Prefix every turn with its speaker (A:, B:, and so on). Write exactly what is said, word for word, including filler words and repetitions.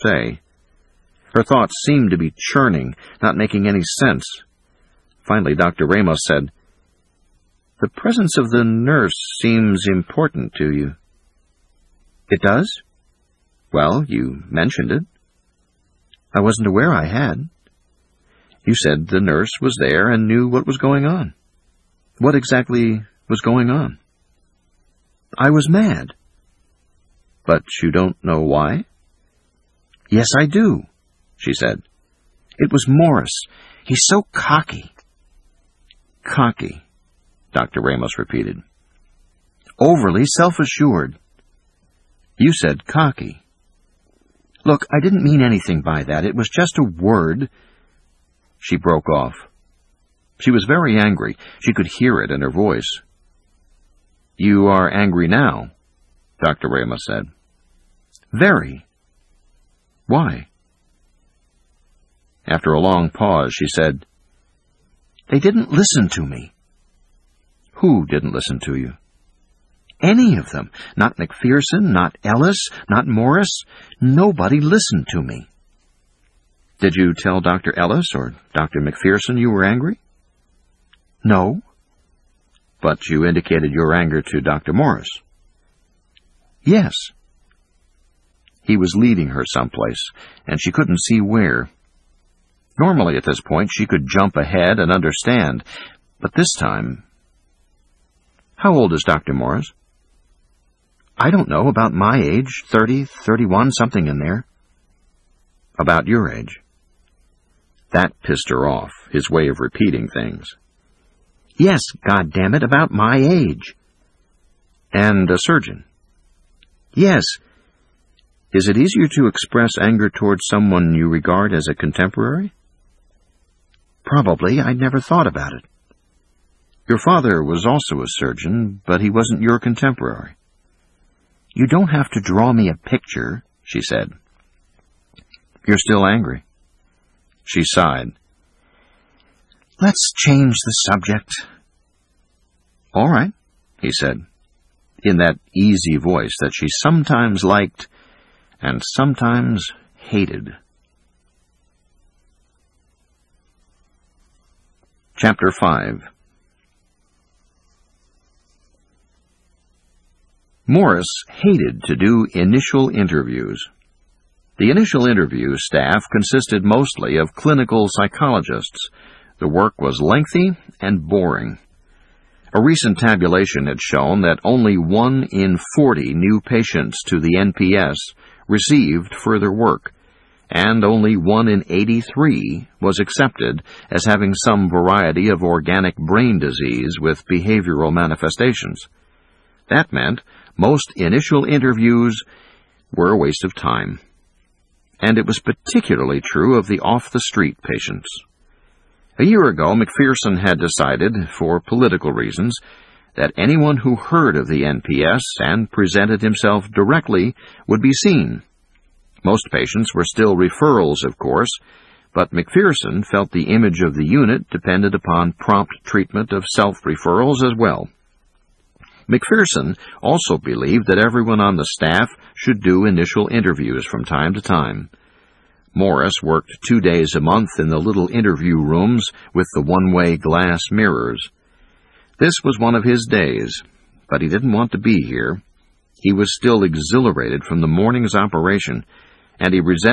A: say. Her thoughts seemed to be churning, not making any sense. Finally, Doctor Ramos said, "The presence of the nurse seems important to you." "It does?" "Well, you mentioned it." "I wasn't aware I had." "You said the nurse was there and knew what was going on." "What exactly was going on?" "I was mad." "But you don't know why?" "Yes, I do," she said. "It was Morris. He's so cocky." "Cocky," Doctor Ramos repeated. "Overly self-assured." "You said cocky." "Look, I didn't mean anything by that. It was just a word." She broke off. She was very angry. She could hear it in her voice. "You are angry now," Doctor Ramos said. "Very." "Why?" After a long pause, she said, "They didn't listen to me." "Who didn't listen to you?" "Any of them. Not McPherson, not Ellis, not Morris. Nobody listened to me." "Did you tell Doctor Ellis or Doctor McPherson you were angry?" "No." "But you indicated your anger to Doctor Morris." "Yes." He was leading her someplace, and she couldn't see where. Normally at this point she could jump ahead and understand, but this time... "How old is Doctor Morris?" "I don't know, about my age, thirty, thirty-one, something in there." "About your age." That pissed her off, his way of repeating things. "Yes, goddammit, about my age." "And a surgeon?" "Yes." "Is it easier to express anger towards someone you regard as a contemporary?" "Probably. I'd never thought about it." "Your father was also a surgeon, but he wasn't your contemporary." "You don't have to draw me a picture," she said. "You're still angry." She sighed. "Let's change the subject." "All right," he said, in that easy voice that she sometimes liked and sometimes hated. Chapter five. Morris hated to do initial interviews. The initial interview staff consisted mostly of clinical psychologists. The work was lengthy and boring. A recent tabulation had shown that only one in forty new patients to the N P S received further work, and only one in eighty-three was accepted as having some variety of organic brain disease with behavioral manifestations. That meant most initial interviews were a waste of time. And it was particularly true of the off-the-street patients. A year ago, McPherson had decided, for political reasons, that anyone who heard of the N P S and presented himself directly would be seen. Most patients were still referrals, of course, but McPherson felt the image of the unit depended upon prompt treatment of self-referrals as well. McPherson also believed that everyone on the staff should do initial interviews from time to time. Morris worked two days a month in the little interview rooms with the one-way glass mirrors. This was one of his days, but he didn't want to be here. He was still exhilarated from the morning's operation, and he resented